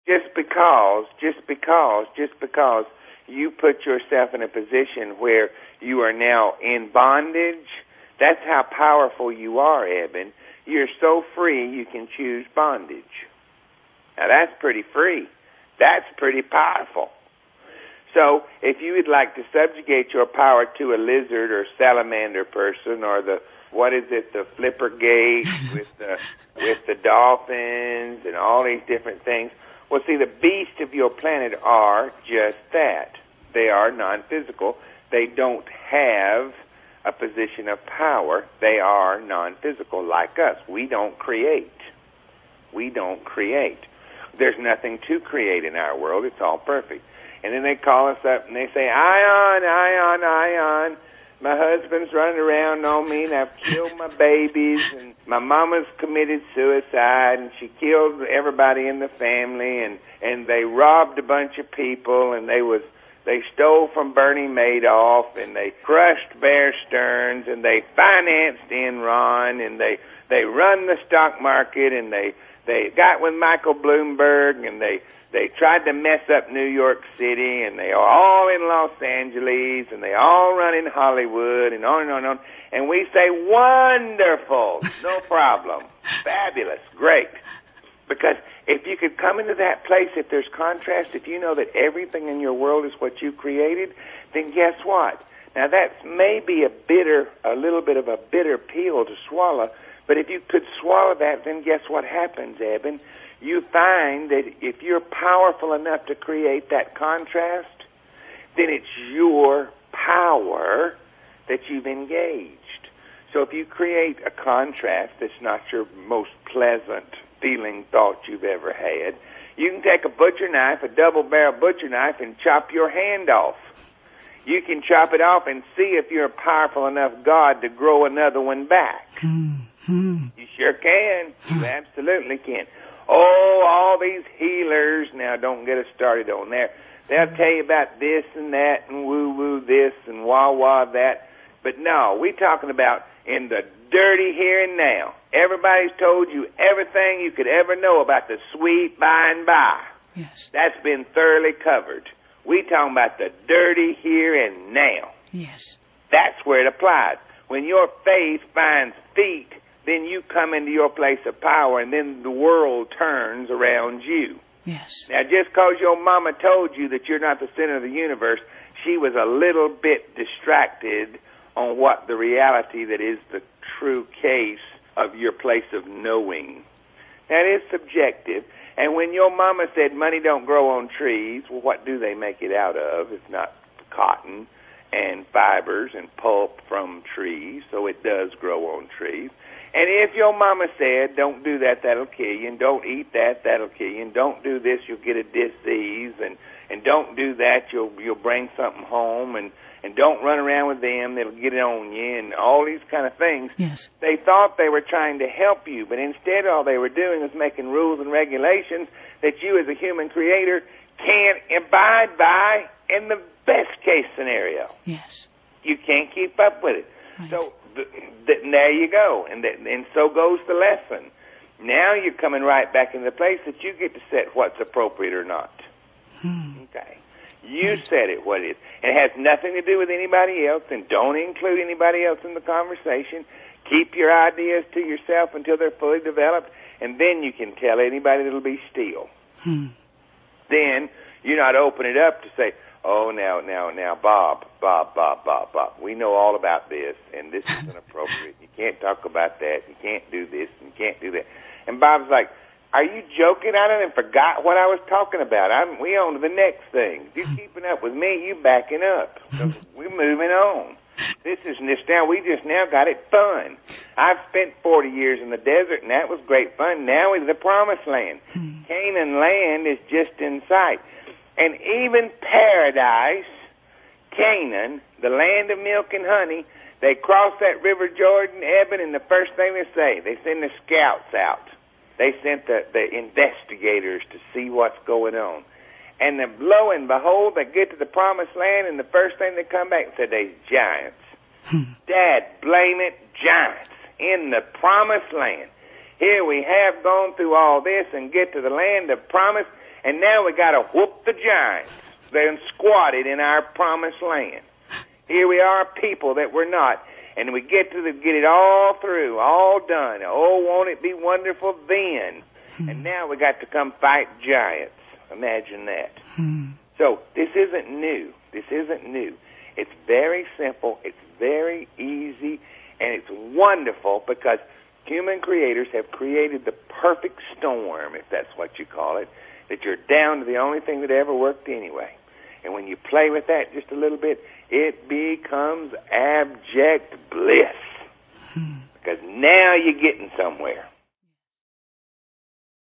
just because you put yourself in a position where you are now in bondage, that's how powerful you are, Eben. You're so free you can choose bondage. Now that's pretty free. That's pretty powerful. So if you would like to subjugate your power to a lizard or salamander person or the flippergate with the dolphins and all these different things, well, see, the beasts of your planet are just that. They are non-physical. They don't have a position of power. They are non-physical like us. We don't create. There's nothing to create in our world. It's all perfect. And then they call us up and they say, Ion, my husband's running around on me and I've killed my babies and my mama's committed suicide and she killed everybody in the family and they robbed a bunch of people and they stole from Bernie Madoff and they crushed Bear Stearns and they financed Enron and they run the stock market and they got with Michael Bloomberg and they tried to mess up New York City, and they are all in Los Angeles, and they all run in Hollywood, and on and on and on. And we say, wonderful, no problem, fabulous, great. Because if you could come into that place, if there's contrast, if you know that everything in your world is what you created, then guess what? Now that's maybe a little bit of a bitter pill to swallow, but if you could swallow that, then guess what happens, Eben? You find that if you're powerful enough to create that contrast, then it's your power that you've engaged. So if you create a contrast that's not your most pleasant feeling thought you've ever had, you can take a butcher knife, a double-barrel butcher knife, and chop your hand off. You can chop it off and see if you're a powerful enough God to grow another one back. You sure can. You absolutely can. Oh, all these healers, now don't get us started on there. They'll tell you about this and that and woo-woo this and wah-wah that. But no, we're talking about in the dirty here and now. Everybody's told you everything you could ever know about the sweet by and by. Yes. That's been thoroughly covered. We're talking about the dirty here and now. Yes. That's where it applies. When your faith finds feet, then you come into your place of power, and then the world turns around you. Yes. Now, just because your mama told you that you're not the center of the universe, she was a little bit distracted on what the reality that is the true case of your place of knowing. That is subjective. And when your mama said money don't grow on trees, well, what do they make it out of? It's not cotton and fibers and pulp from trees, so it does grow on trees. And if your mama said, don't do that, that'll kill you, and don't eat that, that'll kill you, and don't do this, you'll get a disease, and don't do that, you'll bring something home, and don't run around with them, they'll get it on you, and all these kind of things. Yes. They thought they were trying to help you, but instead all they were doing was making rules and regulations that you as a human creator can't abide by in the best case scenario. Yes. You can't keep up with it. Right. So there you go, and so goes the lesson. Now you're coming right back in the place that you get to set what's appropriate or not. Okay. You set it what it is. It has nothing to do with anybody else, and don't include anybody else in the conversation. Keep your ideas to yourself until they're fully developed, and then you can tell anybody that'll be still. Then you're not open it up to say, oh, now, Bob, we know all about this, and this is inappropriate. You can't talk about that. You can't do this, and you can't do that. And Bob's like, are you joking? I done forgot what I was talking about. We on to the next thing. You keeping up with me, you backing up. So we're moving on. We just now got it fun. I've spent 40 years in the desert, and that was great fun. Now we're the promised land. Canaan land is just in sight. And even paradise, Canaan, the land of milk and honey, they cross that river Jordan, Eben, and the first thing they send the scouts out. They sent the investigators to see what's going on. And lo and behold, they get to the promised land, and the first thing they come back and say, there's giants. Dad, blame it, giants in the promised land. Here we have gone through all this and get to the land of promise, And now we got to whoop the giants. They're squatted in our promised land. Here we are, people that we're not. And we get it all through, all done. Oh, won't it be wonderful then? And now we got to come fight giants. Imagine that. So this isn't new. This isn't new. It's very simple. It's very easy. And it's wonderful because human creators have created the perfect storm, if that's what you call it, that you're down to the only thing that ever worked anyway. And when you play with that just a little bit, it becomes abject bliss. Because now you're getting somewhere.